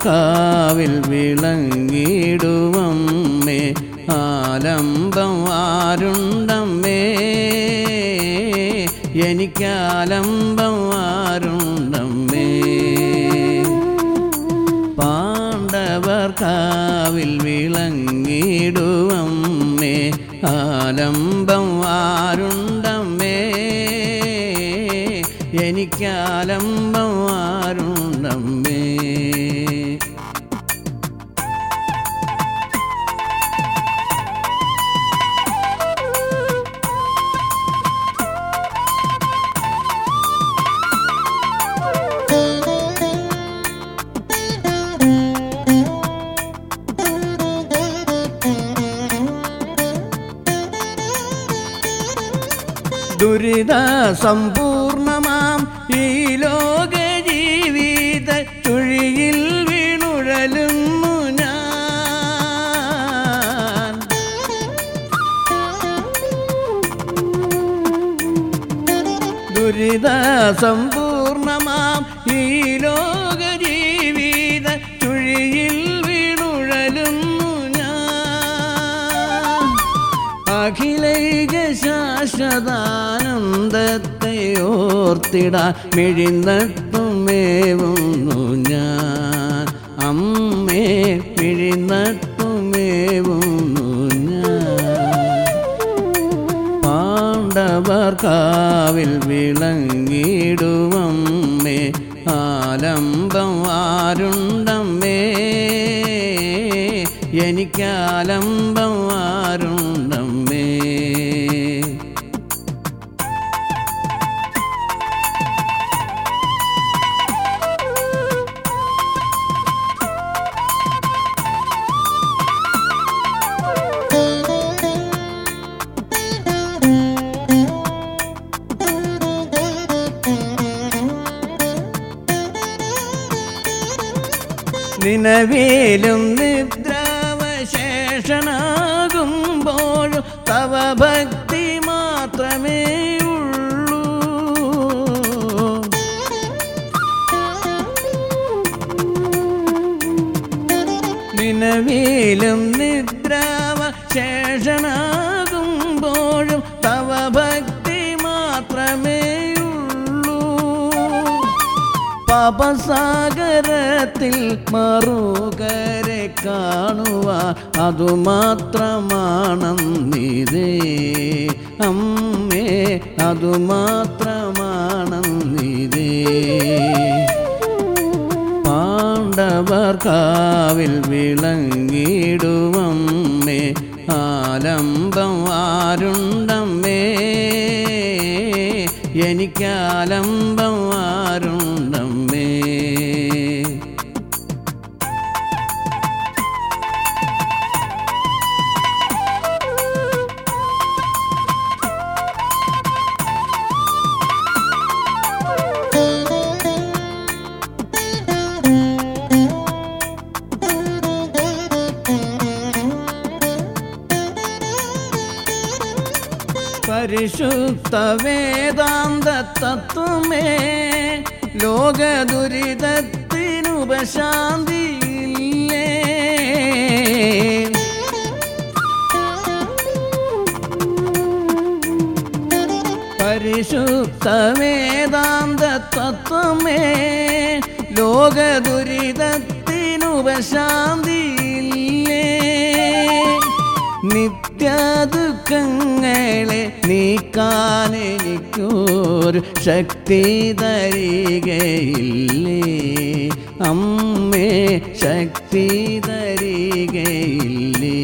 പാണ്ഡവർക്കാവിൽ വിളങ്ങിടുവമ്മേ ആലംബം ആരുണ്ടമ്മേ എനിക്കാലംബം ആരുണ്ടമ്മേ പാണ്ഡവർക്കാവിൽ വിളങ്ങിടുവമ്മേ ആലംബം ആരുണ്ടമ്മേ എനിക്കാലംബം ആരുണ്ടമ്മേ ദുരിത സമ്പൂർണമാം ഈ ലോക ജീവിത ചുഴിയിൽ വീണുഴലുന്നു ഞാൻ ദുരിത സമ്പൂർണമാം ഈ ലോക ജീവിത ചുഴിയിൽ വീണുഴലുന്നു ഞാൻ അഖിലൈക ശാശ്വതാനന്ദത്തെ ഓർത്തിടാൻ മിഴിനട്ടുമേവുന്നു ഞാൻ അമ്മേ മിഴിനട്ടുമേവുന്നു ഞാൻ പാണ്ഡവർക്കാവിൽ വിളങ്ങിടുവമ്മേ ആലംബം ആരുണ്ടമ്മേ എനിക്കാലംബം ആരുണ്ടമ്മേ നിലവിലും നിദ്രാവശേഷനാകുമ്പോഴും തവ ഭക്തി മാത്രമേ ഉള്ളൂ നിലവിലും നിദ്രാവശേഷനാകുമ്പോഴും തവ ഭക്തി മാത്രമേ പാപസാഗരത്തിൽ മറുകരെ കാണുക അതുമാത്രമാണെന്നിതേ അമ്മേ അതുമാത്രമാണെന്നിതേ പാണ്ഡവർക്കാവിൽ വിളങ്ങിടുവമ്മേ ആലംബം ആരുണ്ടമ്മേ എനിക്കാലംബം ആരുണ്ടമ്മേ പരിശുദ്ധ വേദാന്ത തത്വമേ ലോക ദുരിതത്തിനുപശാന്തിയില്ലേ പരിശുദ്ധ വേദാന്ത തത്വമേ ലോക ദുരിതത്തിനുപശാന്തിയില്ലേ നിത്യദുഃഖങ്ങളെ നീക്കാനെനിക്കൊരു ശക്തി തരികയില്ലേ അമ്മേ ശക്തി തരികയില്ലേ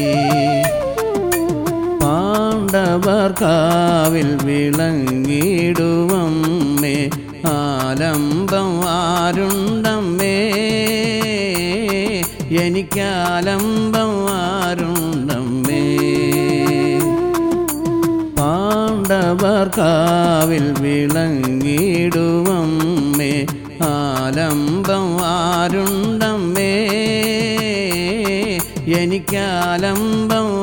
പാണ്ഡവർക്കാവിൽ വിളങ്ങിടുവമ്മേ ആലംബം ആരുണ്ടമ്മേ എനിക്കാലംബം ആരുണ്ടമ്മേ പാണ്ഡവർക്കാവിൽ വിളങ്ങിടുവമ്മേ ആലംബം ആരുണ്ടമ്മേ എനിക്കാലംബം